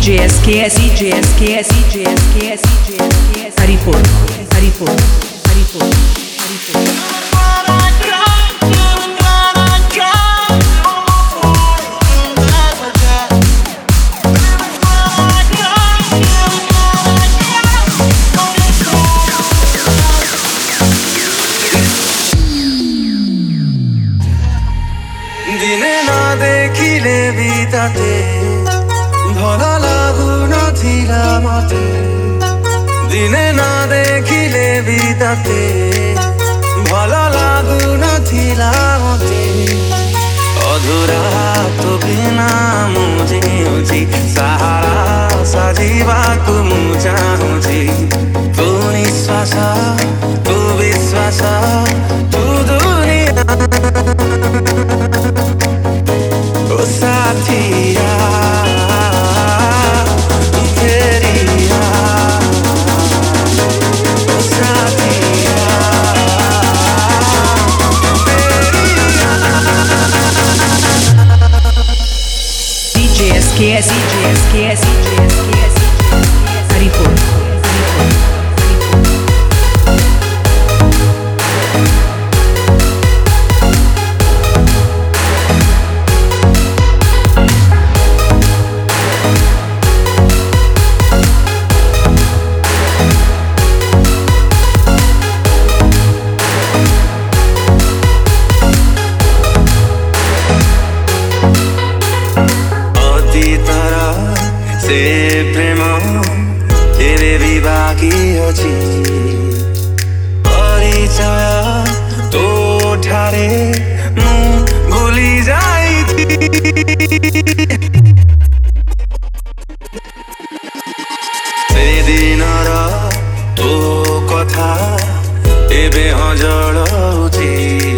DJSKS, DJSKS, DJSKS, DJSKS, Haripur, Haripur, Haripur, Haripur. दिने ना देखिले बिताते भला लागु नथिला मते दिने ना देखिले बिताते भला लागु नथिला मते अधुरा तो बिना मुझे उजी सहारा सजीवाकु मु चाहुची तू निश्वास तू विश्वास तू दुनिया ओ साथिया तू फेरिया ओ साथिया तू फेरिया DJSKS, DJSKS, DJSKS, Haripur, Haripur. से प्रेम तेरे भी बाकी अछि परिचय तो ठारे मु भूली जाइछि से दिनर तो कथा एबे हजळौछि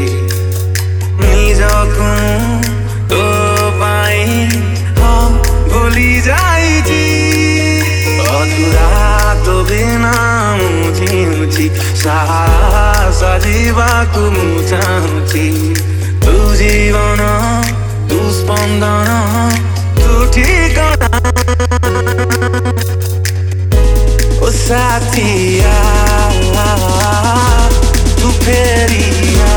निजकु तो पाई भूली जाइछि अधुरा तो बिना मुझी सहारा सजीवाकु मु चाहुछि तू जीवन तू स्पंदन तू ठिकाना ओ साथिया तू फेरिया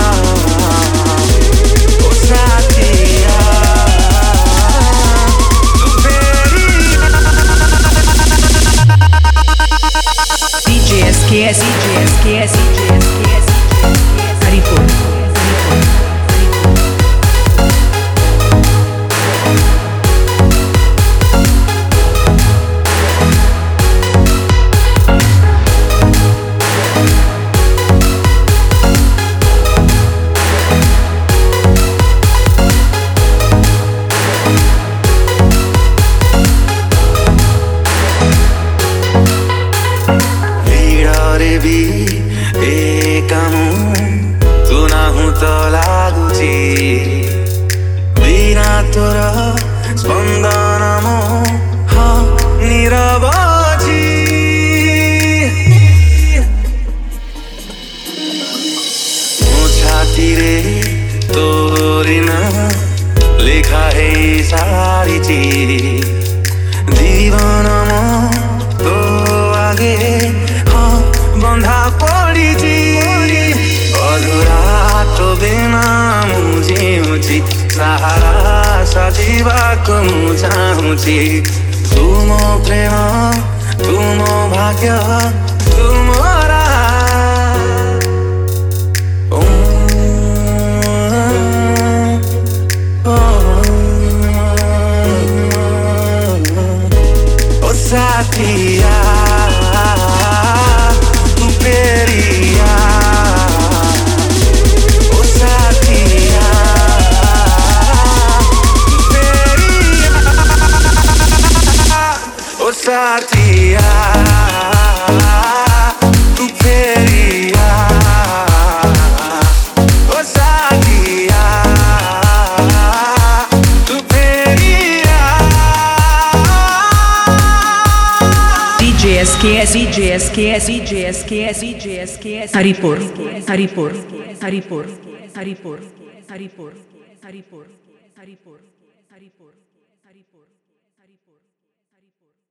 ओ साथिया DJSKS, DJSKS, DJSKS, Haripur, Haripur, Haripur. तोर स्पंदन मो हाँ नीरवछि मो छाती रे तोरी ना लिखा है सारिछि जीवन मो तो आगे हाँ बंधा पड़िछि अधुरा तो बिना मुझे सहारा सजीवाकु मु चाहुछि तू मो प्रेम तू मो भाग्य तू मोरा ओ साथिया तू फेरिया ओ साथिया ओ साथिया तू फेरिया ओ साथिया तू फेरिया DJSKS, DJSKS, DJSKS, DJSKS, Haripur, Haripur, Haripur, Haripur, Haripur, Haripur, Haripur, Haripur, Haripur, Haripur. Haripur